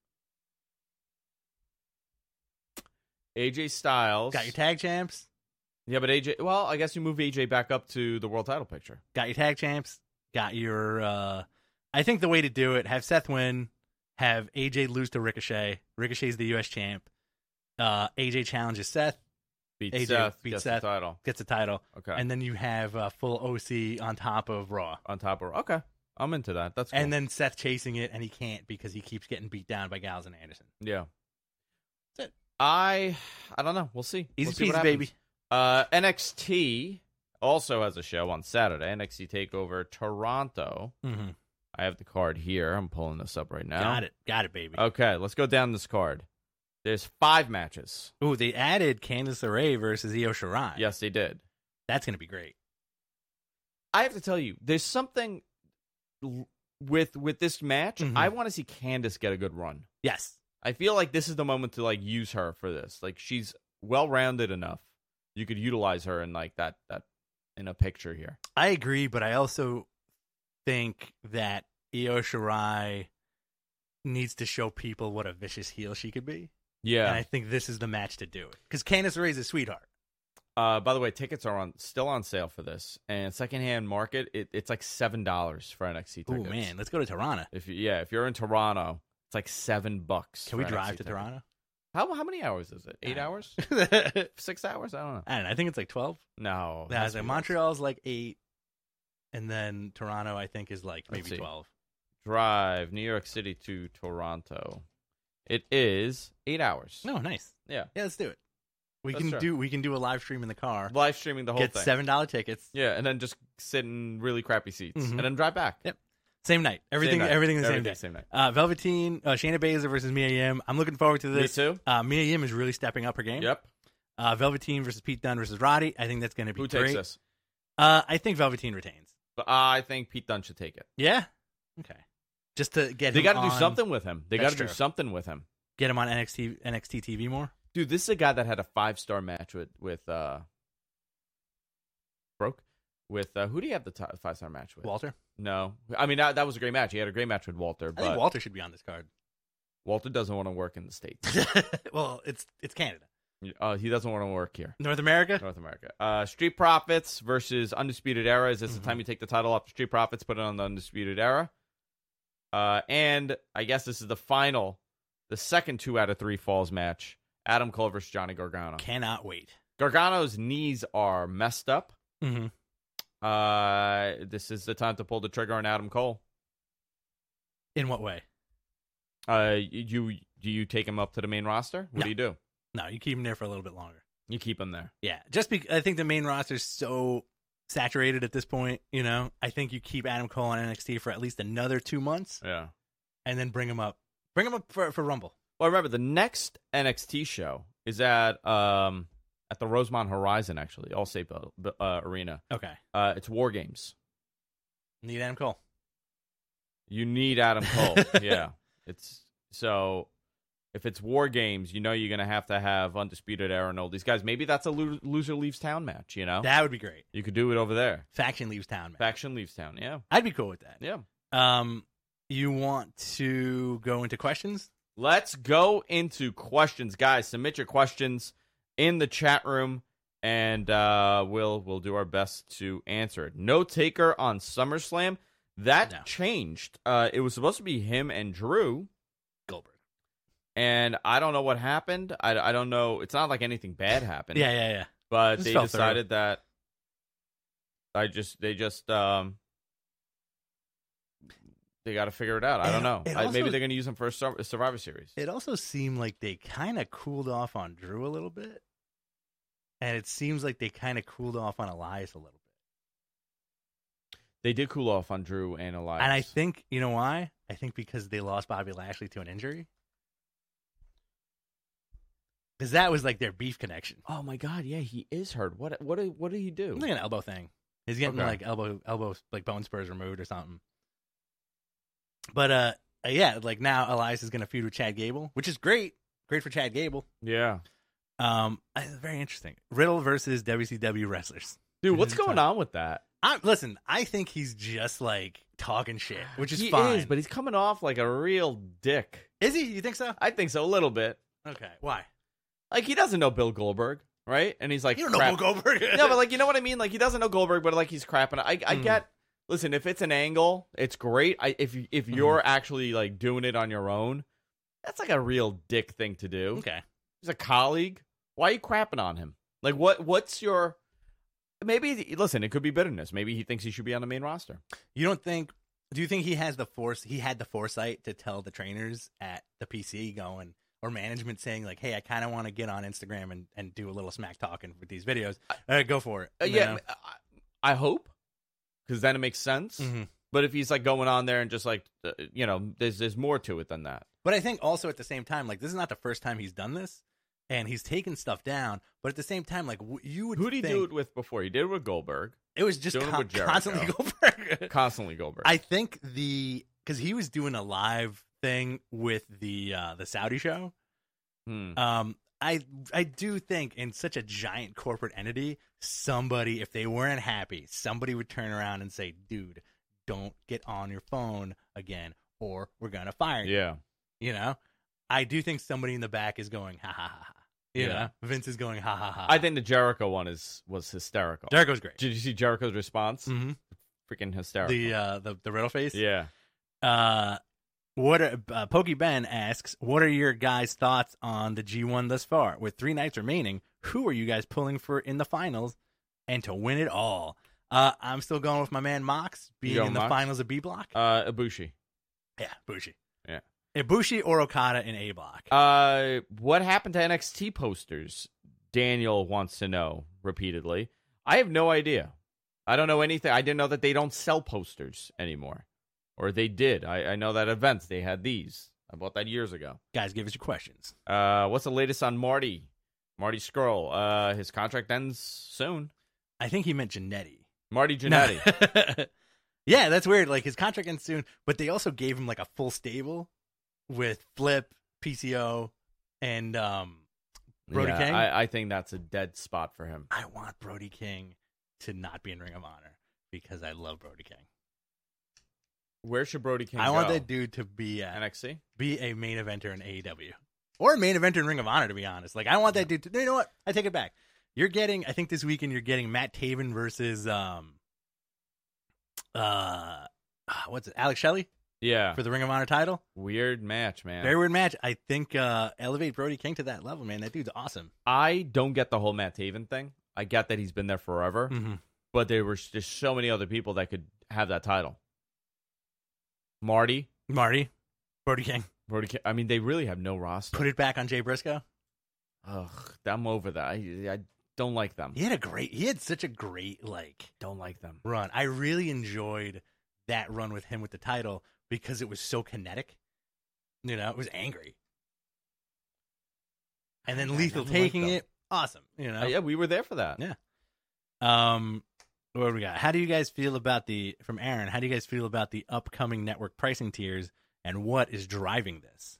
AJ Styles. Got your tag champs. Yeah, but AJ, well, I guess you move AJ back up to the world title picture. Got your tag champs. Got your, I think the way to do it, have Seth win, have AJ lose to Ricochet. Ricochet's the U.S. champ. AJ challenges Seth. Beats Seth, gets the title. Gets the title. Okay. And then you have full OC on top of Raw. Okay. I'm into that. That's cool. And then Seth chasing it, and he can't because he keeps getting beat down by Gallows and Anderson. Yeah. That's it. I don't know. We'll see. Easy peasy, baby. NXT also has a show on Saturday. NXT TakeOver Toronto. Mm-hmm. I have the card here. I'm pulling this up right now. Got it, baby. Okay, let's go down this card. There's 5 matches. Ooh, they added Candice LeRae versus Io Shirai. Yes, they did. That's going to be great. I have to tell you, there's something with this match. Mhm. I want to see Candice get a good run. Yes. I feel like this is the moment to like use her for this. Like she's well-rounded enough. You could utilize her in like that in a picture here. I agree, but I also think that Io Shirai needs to show people what a vicious heel she could be. Yeah. And I think this is the match to do it. Because Candice LeRae is a sweetheart. By the way, tickets are still on sale for this, and secondhand market it's like $7 for NXT tickets. Oh man, let's go to Toronto. If you're in Toronto, it's like $7. Can we for drive NXT to tickets. Toronto? How many hours is it? 8 hours? I 6 hours? I don't know. don't know. I think it's like 12. No. it Yeah, has to like be Montreal's like 8, and then Toronto I think is like Let's maybe see. 12. Drive New York City to Toronto. It is 8 hours. No, nice. Yeah. Yeah, let's do it. We That's can true. do a live stream in the car. Live streaming the whole Get thing. $7 tickets. Yeah, and then just sit in really crappy seats Mhm. and then drive back. Yep. Same night. Everything Same night. everything the same Everything day. same night. Velveteen, Shayna Baszler versus Mia Yim. I'm looking forward to Me this. too. Mia Yim is really stepping up her game. Yep. Velveteen versus Pete Dunne versus Roddy. I think that's going to be Who great. takes this? I think Velveteen retains. But I think Pete Dunne should take it. Yeah. Okay. Just to get They him got to do on- something with him. They got That's to do true. something with him. Get him on NXT TV more. Dude, this is a guy that had a 5-star match with Broke. With who do you have the 5-star match with? Walter. No, I mean that was a great match. He had a great match with Walter, I think but Walter should be on this card. Walter doesn't want to work in the States. Well, it's Canada. He doesn't want to work here. North America? North America. Street Profits versus Undisputed Era. Is this the time you take the title off the Street Profits, put it on the Undisputed Era? And I guess this is the second 2 out of 3 falls match. Adam Cole versus Johnny Gargano. Cannot wait. Gargano's knees are messed up. Mm-hmm. This is the time to pull the trigger on Adam Cole. In what way? Do you take him up to the main roster? What No. do you do? No, you keep him there for a little bit longer. You keep him there. Yeah, I think the main roster is so saturated at this point. You know, I think you keep Adam Cole on NXT for at least another 2 months, Yeah. and then bring him up. Bring him up for Rumble. Well, remember the next NXT show is at the Rosemont Horizon, actually, Allstate Arena. Okay, It's War Games. need Adam Cole. You need Adam Cole. Yeah. So if it's War Games, you know you're gonna have to have Undisputed Era and all these guys. Maybe that's a loser leaves town match. You know, That would be great. you could do it over there. Faction leaves town, man. Faction leaves town. Yeah. I'd be cool with that. Yeah. You want to go into questions? Let's go into questions, guys. Submit your questions in the chat room, and we'll do our best to answer it. No taker on SummerSlam. That No. changed. It was supposed to be him and Drew, Goldberg. and I don't know what happened. I don't know. It's not like anything bad happened. Yeah. But Just they fell decided that they got to figure it out. I don't know. It also- Maybe they're going to use him for a Survivor Series. It also seemed like they kind of cooled off on Drew a little bit. And it seems like they kind of cooled off on Elias a little bit. They did cool off on Drew and Elias. And I think, you know why? I think because they lost Bobby Lashley to an injury. Because that was like their beef connection. Oh my God! Yeah, he is hurt. What did he do? It's like an elbow thing. He's getting Okay. like elbow like bone spurs removed or something. But yeah, like now Elias is gonna feud with Chad Gable, which is great. Great for Chad Gable. Yeah, Very interesting. Riddle versus WCW wrestlers. dude, what's going on with that? Listen, I think he's just like talking shit, which is He fine. is, but he's coming off like a real dick. Is he? You think so? I think so, a little bit. Okay. Why? Like he doesn't know Bill Goldberg, right? And he's like, You don't know crap- Bill Goldberg. No, but like you know what I mean. Like he doesn't know Goldberg, but like he's crapping. I get. Listen, if it's an angle, it's great. If you're actually like doing it on your own, that's like a real dick thing to do. Okay. He's a colleague. Why are you crapping on him? Like what's your? Maybe listen. It could be bitterness. Maybe he thinks he should be on the main roster. You don't think? Do you think he has the force? He had the foresight to tell the trainers at the PC going or management saying like, "Hey, I kind of want to get on Instagram and do a little smack talking with these videos. Go for it." You Yeah, know? I hope, because then it makes sense. Mhm. But if he's like going on there and just like there's more to it than that. But I think also at the same time, like, this is not the first time he's done this, and he's taken stuff down. But at the same time, like, you would Who did he think do it with before? He did it with Goldberg. it was just doing it with Jericho. constantly Goldberg. Constantly Goldberg. I think because he was doing a live thing with the Saudi show. I do think in such a giant corporate entity, somebody, if they weren't happy, somebody would turn around and say, "Dude, don't get on your phone again, or we're gonna fire you." Yeah. You know, I do think somebody in the back is going, "Ha ha ha ha." You know, Vince is going, "Ha ha ha." I think the Jericho one was hysterical. Jericho's great. Did you see Jericho's response? Mm-hmm. Freaking hysterical. The riddle face. Yeah. Pokey Ben asks, what are your guys' thoughts on the G1 thus far? With 3 nights remaining, who are you guys pulling for in the finals and to win it all? I'm still going with my man Mox being in the finals of B block. Ibushi. Yeah, Ibushi. Yeah. Ibushi or Okada in A block. What happened to NXT posters? Daniel wants to know repeatedly. I have no idea. I don't know anything. I didn't know that they don't sell posters anymore. Or they did. I know that events, they had these. I bought that years ago. Guys, give us your questions. What's the latest on Marty? Marty Scurll. His contract ends soon. I think he meant Jannetty. Marty Jannetty. No. Yeah, that's weird. Like, his contract ends soon, but they also gave him, like, a full stable with Flip, PCO, and Brody King. I think that's a dead spot for him. I want Brody King to not be in Ring of Honor because I love Brody King. Where should Brody King go? I want that dude to be NXT? Be a main eventer in AEW. Or a main eventer in Ring of Honor, to be honest. Like, I want that dude to... You know what? I take it back. You're getting... I think this weekend you're getting Matt Taven versus... what's it? Alex Shelley? Yeah. For the Ring of Honor title? Weird match, man. Very weird match. I think elevate Brody King to that level, man. That dude's awesome. I don't get the whole Matt Taven thing. I get that he's been there forever. Mm-hmm. But there were just so many other people that could have that title. Marty, Brody King. I mean, they really have no roster. Put it back on Jay Briscoe. Ugh, I'm over that. I don't like them. He had such a great, don't like them. run. I really enjoyed that run with him with the title because it was so kinetic. You know, it was angry. And then Lethal taking it, awesome. You know, yeah, we were there for that. Yeah. What do we got? How do you guys feel about from Aaron? How do you guys feel about the upcoming network pricing tiers, and what is driving this?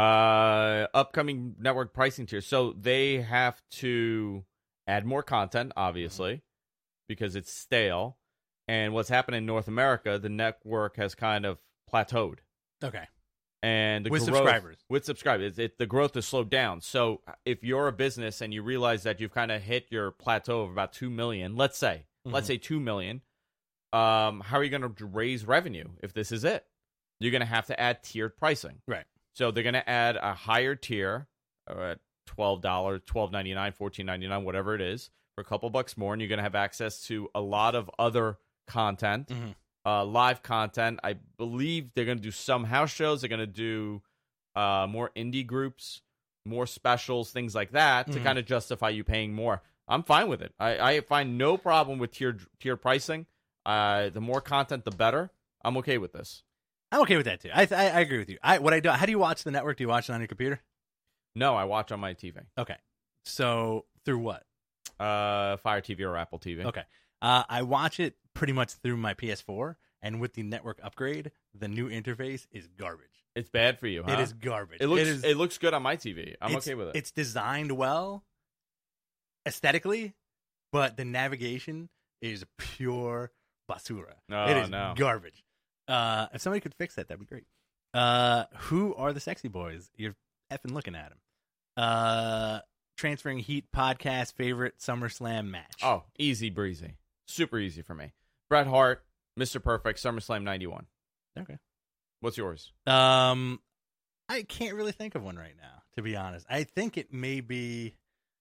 Upcoming network pricing tiers. So they have to add more content, obviously, because it's stale. And what's happened in North America, the network has kind of plateaued. Okay. And with subscribers. The growth has slowed down. So if you're a business and you realize that you've kind of hit your plateau of about 2 million, let's say 2 million, how are you going to raise revenue if this is it? You're going to have to add tiered pricing. Right. So they're going to add a higher tier at $12, $12.99, $14.99, whatever it is, for a couple bucks more, and you're going to have access to a lot of other content, live content. I believe they're going to do some house shows. They're going to do more indie groups, more specials, things like that to kind of justify you paying more. I'm fine with it. I find no problem with tiered pricing. The more content, the better. I'm okay with this. I'm okay with that too. I agree with you. How do you watch the network? Do you watch it on your computer? No, I watch on my TV. Okay. So through what? Fire TV or Apple TV. Okay. I watch it pretty much through my PS4, and with the network upgrade, the new interface is garbage. It's bad for you, huh? It is garbage. It looks good on my TV. I'm okay with it. It's designed well aesthetically, but the navigation is pure basura. It is garbage. If somebody could fix that, that'd be great. Who are the sexy boys? You're effing looking at them. Transferring Heat podcast favorite SummerSlam match. Oh, easy breezy. Super easy for me. Bret Hart, Mr. Perfect, SummerSlam 91. Okay. What's yours? I can't really think of one right now, to be honest. I think it may be,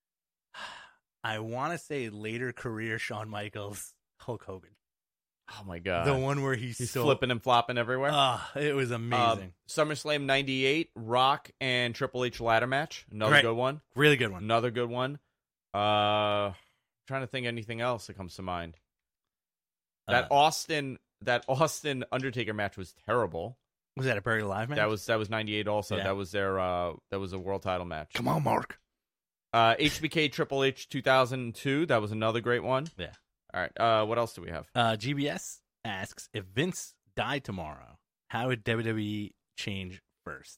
I want to say later career Shawn Michaels, Hulk Hogan. Oh, my God. The one where he's flipping and flopping everywhere? It was amazing. SummerSlam 98, Rock and Triple H ladder match. Another good one. Really good one. Another good one. Trying to think anything else that comes to mind. That Austin Undertaker match was terrible. Was that a Buried Alive match? That was 98 also. Yeah. That was their that was a world title match. Come on, Mark. HBK Triple H 2002. That was another great one. Yeah. All right. What else do we have? GBS asks, if Vince died tomorrow, how would WWE change first?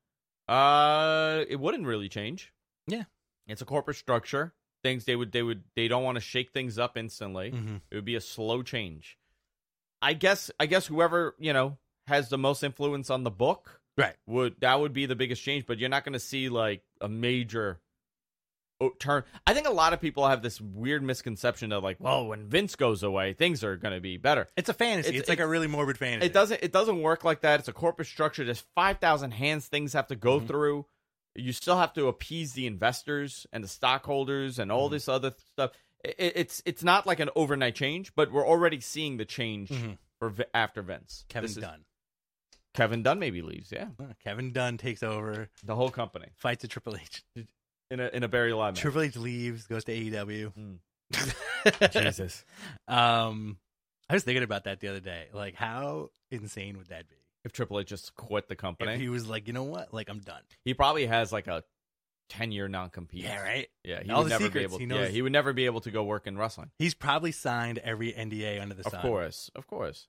It wouldn't really change. Yeah. It's a corporate structure. Things they don't want to shake things up instantly. Mm-hmm. It would be a slow change. I guess whoever, has the most influence on the book Right. would be the biggest change, but you're not going to see like a major turn. I think a lot of people have this weird misconception of like, well, when Vince goes away, things are going to be better. It's a fantasy. It's like a really morbid fantasy. It doesn't work like that. It's a corporate structure. There's 5,000 hands things have to go through. You still have to appease the investors and the stockholders and all this other stuff. It's not like an overnight change, but we're already seeing the change after Vince. Kevin Dunn maybe leaves. Yeah, Kevin Dunn takes over the whole company, fights a Triple H in a Buried Alive match. Triple H leaves, goes to AEW. Jesus. I was thinking about that the other day. Like, how insane would that be? If Triple H just quit the company. If he was like, you know what? Like, I'm done. He probably has like a 10-year non-compete. Yeah, right? Yeah, he all would the never secrets, be able. he knows. Yeah, he would never be able to go work in wrestling. He's probably signed every NDA under the sun. Of course.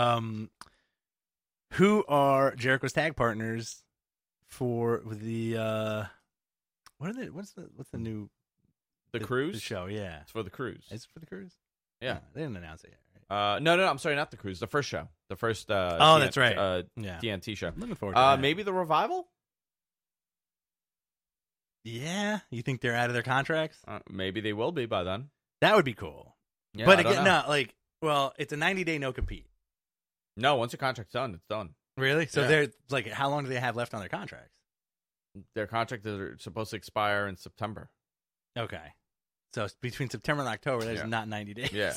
Who are Jericho's tag partners for the what's the new cruise? The show, yeah. It's for the cruise. It's for the cruise? Yeah. No, they didn't announce it yet, right? No, I'm sorry, not the cruise. The first show. The first that's right. Yeah. TNT show. I'm looking forward to that. Maybe the Revival? Yeah. You think they're out of their contracts? Maybe they will be by then. That would be cool. Yeah, but I don't again, know. no, like, well, it's a 90-day no compete. No, once your contract's done, it's done. Really? So Yeah. they're like, how long do they have left on their contracts? Their contract is supposed to expire in September. Okay. So it's between September and October, that's not 90 days. Yeah.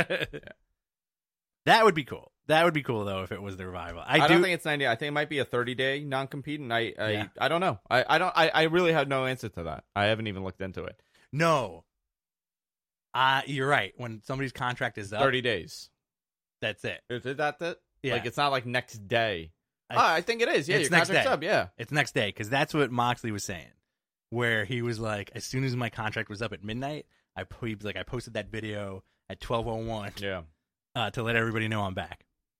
That would be cool. That would be cool, though, if it was the Revival. I don't think it's 90. I think it might be a 30-day non-compete, and I don't know. I really have no answer to that. I haven't even looked into it. No. You're right. When somebody's contract is up, 30 days. That's it. Is that it? Yeah. Like, it's not like next day. I think it is. Yeah, it's your next contract's day. up. Yeah. It's next day, because that's what Moxley was saying, where he was like, as soon as my contract was up at midnight, I posted that video at 12:01 to let everybody know I'm back.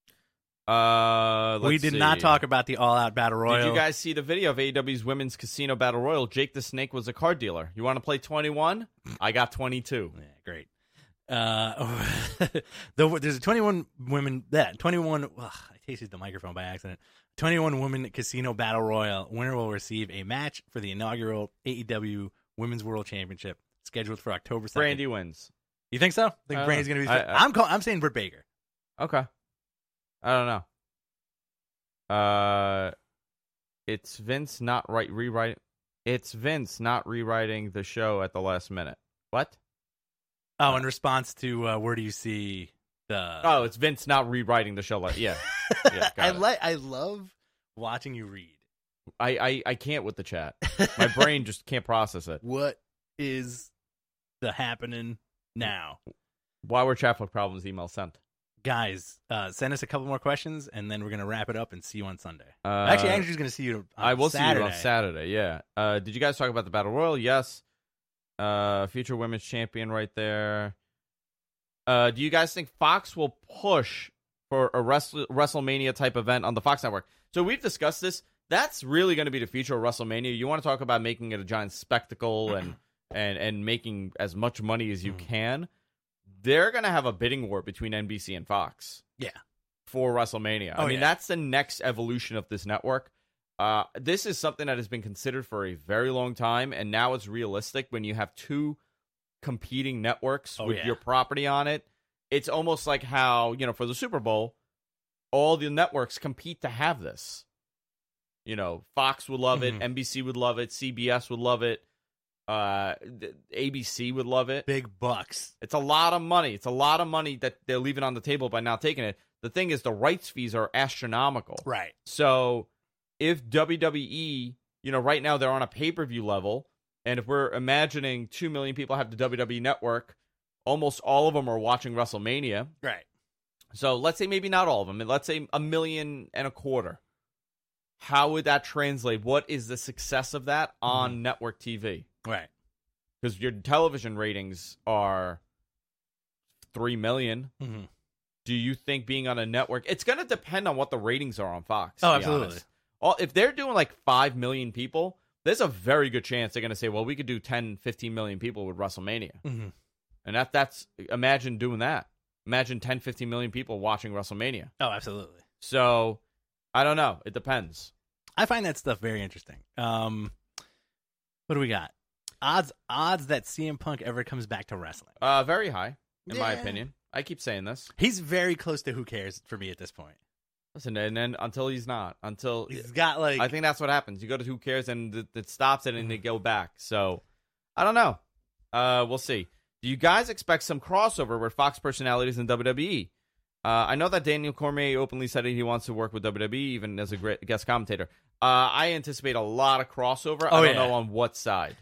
We did not talk about the All Out Battle Royal. Did you guys see the video of AEW's Women's Casino Battle Royal? Jake the Snake was a card dealer. You want to play 21? I got 22. Yeah, great. There's a 21 women. That 21. Ugh, I tasted the microphone by accident. 21 women casino battle royal. Winner will receive a match for the inaugural AEW Women's World Championship, scheduled for October 2nd. Brandy wins. You think so? I think Brandy's going to be. I'm saying Britt Baker. Okay. I don't know. It's Vince not rewriting. It's Vince not rewriting the show at the last minute. What? Oh, in response to where do you see the? Oh, it's Vince not rewriting the show. Yeah. I love watching you read. I can't with the chat. My brain just can't process it. What is the happening now? Why were Traffic Problems emails sent? Guys, send us a couple more questions, and then we're going to wrap it up and see you on Sunday. Actually, Andrew's going to see you on I will Saturday. see you on Saturday, yeah. Did you guys talk about the Battle Royal? Yes. Future Women's Champion right there. Do you guys think Fox will push for a WrestleMania type event on the Fox Network? So we've discussed this. That's really going to be the future of WrestleMania. You want to talk about making it a giant spectacle and making as much money as you can. They're going to have a bidding war between NBC and Fox. Yeah. For WrestleMania. I mean, that's the next evolution of this network. This is something that has been considered for a very long time, and now it's realistic when you have two competing networks with your property on it. It's almost like how, for the Super Bowl, all the networks compete to have this. Fox would love it, NBC would love it, CBS would love it. ABC would love it. Big bucks. It's a lot of money. It's a lot of money that they're leaving on the table by not taking it. The thing is, the rights fees are astronomical. Right. So if WWE, right now they're on a pay-per-view level, and if we're imagining 2 million people have the WWE network, almost all of them are watching WrestleMania. Right. So let's say maybe not all of them. Let's say 1.25 million. how would that translate? What is the success of that on network TV? Right. Because your television ratings are 3 million. Mm-hmm. Do you think being on a network, it's going to depend on what the ratings are on Fox. Oh, to be absolutely. honest. If they're doing like 5 million people, there's a very good chance they're going to say, well, we could do 10, 15 million people with WrestleMania. Mm-hmm. And that's imagine doing that. Imagine 10, 15 million people watching WrestleMania. Oh, absolutely. So, I don't know. It depends. I find that stuff very interesting. What do we got? Odds that CM Punk ever comes back to wrestling. Very high, in my opinion. I keep saying this. He's very close to who cares for me at this point. Listen, and then until he's not. Until he's got like... I think that's what happens. You go to who cares and it stops it and they go back. So, I don't know. We'll see. Do you guys expect some crossover with Fox personalities in WWE? I know that Daniel Cormier openly said he wants to work with WWE, even as a great guest commentator. I anticipate a lot of crossover. I don't know on what side.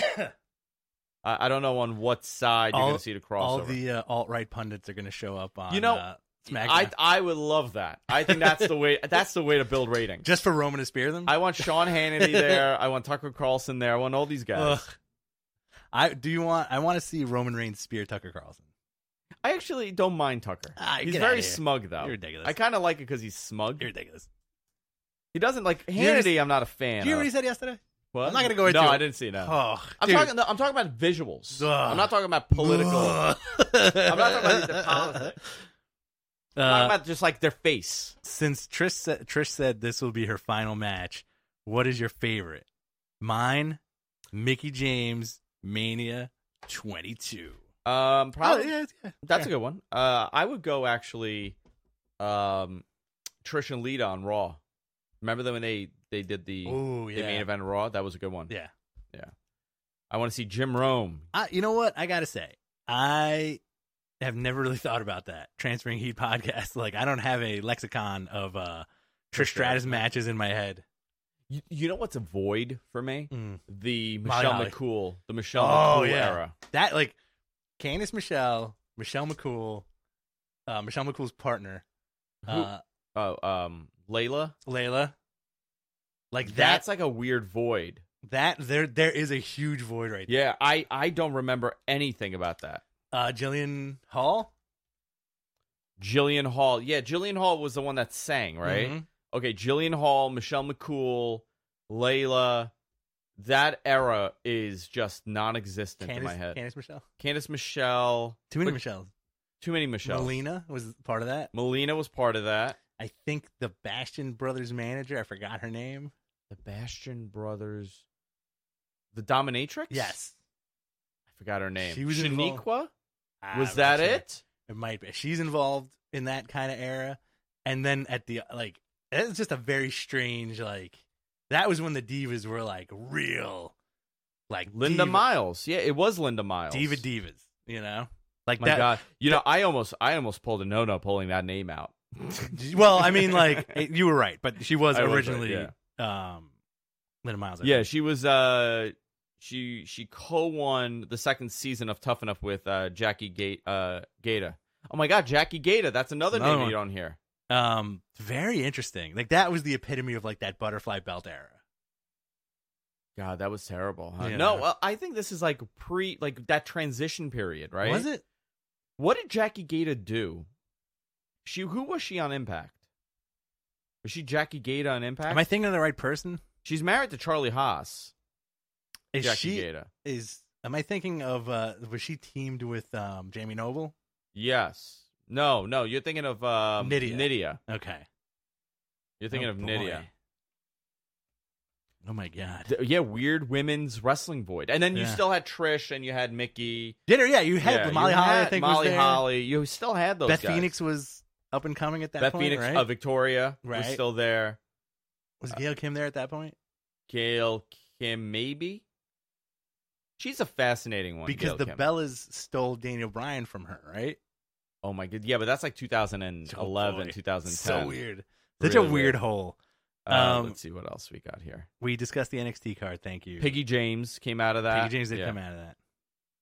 I don't know on what side you're going to see the crossover. All the alt-right pundits are going to show up on SmackDown. I would love that. I think that's the way. That's the way to build ratings. Just for Roman to spear them. I want Sean Hannity there. I want Tucker Carlson there. I want all these guys. I want to see Roman Reigns spear Tucker Carlson. I actually don't mind Tucker. He's very smug, though. You're ridiculous. I kind of like it because he's smug. You're ridiculous. He doesn't like Hannity. I'm not a fan. Did you hear what he said yesterday? What? I'm not gonna go into. No, it. I didn't see that. Oh, I'm talking about visuals. I'm not talking about political. I'm not talking about the politics. I'm talking about just like their face. Since Trish said this will be her final match, what is your favorite? Mine, Mickie James Mania 22. Probably. Yeah. That's a good one. I would go actually, Trish and Lita on Raw. Remember them when they did the main event of Raw? That was a good one. Yeah. I want to see Jim Rome. You know what? I gotta say, I have never really thought about that Transferring Heat podcast. Like, I don't have a lexicon of Trish Stratus matches in my head. You know what's a void for me? The Molly Michelle Holly. McCool, the Michelle McCool era. That like Candice Michelle McCool, Michelle McCool's partner, Layla. Like that's like a weird void. That there is a huge void right there. Yeah, I don't remember anything about that. Jillian Hall. Jillian Hall. Yeah, Jillian Hall was the one that sang, right? Mm-hmm. Okay, Jillian Hall, Michelle McCool, Layla. That era is just non-existent in my head. Candice Michelle. Too many Michelles. Too many Michelles. Melina was part of that. Melina was part of that. I think the Bastion Brothers manager, I forgot her name. The Bastion Brothers. The Dominatrix? Yes. I forgot her name. She was Shaniqua? Was that it? It might be. She's involved in that kind of era. And then at the, like, it's just a very strange, like, that was when the divas were, like, real, like, Linda Miles. Yeah, it was Linda Miles. Divas, you know? Like, my God. You know, I almost pulled a no-no pulling that name out. Well, I mean, like, you were right, but she was originally right, Linda Miles. Yeah, she was, she co-won the second season of Tough Enough with Jackie Gata. Oh my God, Jackie Gata. That's another name you don't hear. Very interesting. Like, that was the epitome of, like, that butterfly belt era. God, that was terrible. Huh? Yeah. No, well, I think this is like that transition period, right? Was it? What did Jackie Gata do? Who was she on Impact? Was she Jackie Gata on Impact? Am I thinking of the right person? She's married to Charlie Haas. Gata. Am I thinking of, was she teamed with Jamie Noble? Yes. No, you're thinking of Nydia. Okay. You're thinking of Nydia. Oh my God. Yeah, weird women's wrestling void. And then you still had Trish and you had Mickey. You had Molly Holly, I think, Molly was there. Holly. You still had those Beth guys. Phoenix was up and coming at that point, Beth Phoenix, right? Victoria was right. still there. Was Gail Kim there at that point? Gail Kim, maybe? She's a fascinating one. Because Gail the Kim. Bellas stole Daniel Bryan from her, right? Oh my God. Yeah, but that's like 2011, 2010. So weird. Such a weird hole. Let's see what else we got here. We discussed the NXT card. Thank you. Piggy James came out of that. Piggy James did come out of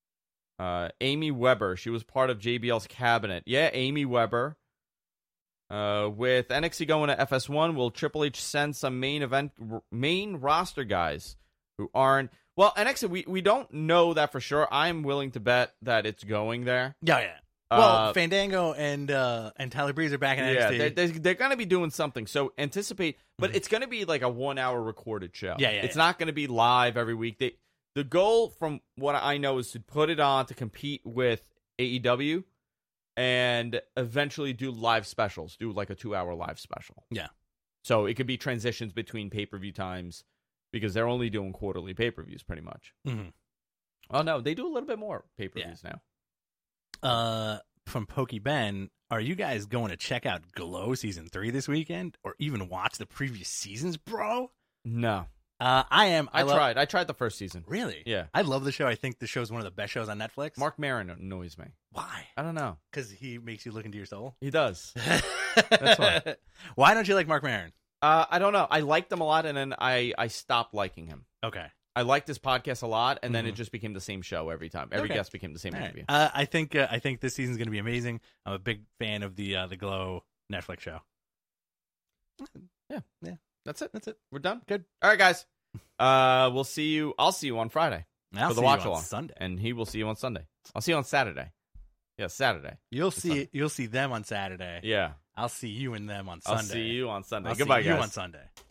that. Amy Weber. She was part of JBL's cabinet. Yeah, Amy Weber. With NXT going to FS1, will Triple H send some main roster guys who aren't? Well, NXT, we don't know that for sure. I'm willing to bet that it's going there. Yeah. Well, Fandango and Tyler Breeze are back in NXT. Yeah, they're going to be doing something. So anticipate, but it's going to be like a 1 hour recorded show. Yeah. It's not going to be live every week. The goal, from what I know, is to put it on to compete with AEW and eventually do live specials, do like a 2 hour live special. Yeah. So it could be transitions between pay-per-view times because they're only doing quarterly pay-per-views pretty much. Mm-hmm. Oh, no, they do a little bit more pay-per-views now. From Pokey Ben, are you guys going to check out Glow Season 3 this weekend or even watch the previous seasons, bro? No. I am. I tried the first season. Really? Yeah. I love the show. I think the show's one of the best shows on Netflix. Mark Maron annoys me. Why? I don't know. Because he makes you look into your soul? He does. That's why. Why don't you like Mark Maron? I don't know. I liked him a lot, and then I stopped liking him. Okay. I liked his podcast a lot, and then it just became the same show every time. Every guest became the same interview. I think this season's going to be amazing. I'm a big fan of the Glow Netflix show. Yeah. That's it. We're done. Good. All right, guys. We'll see you. I'll see you on Friday for the watch along. Sunday, and he will see you on Sunday. I'll see you on Saturday. Yeah, Saturday. You'll see them on Saturday. Yeah. I'll see you and them on Sunday. I'll see you on Sunday. I'll Goodbye, see guys. you on Sunday.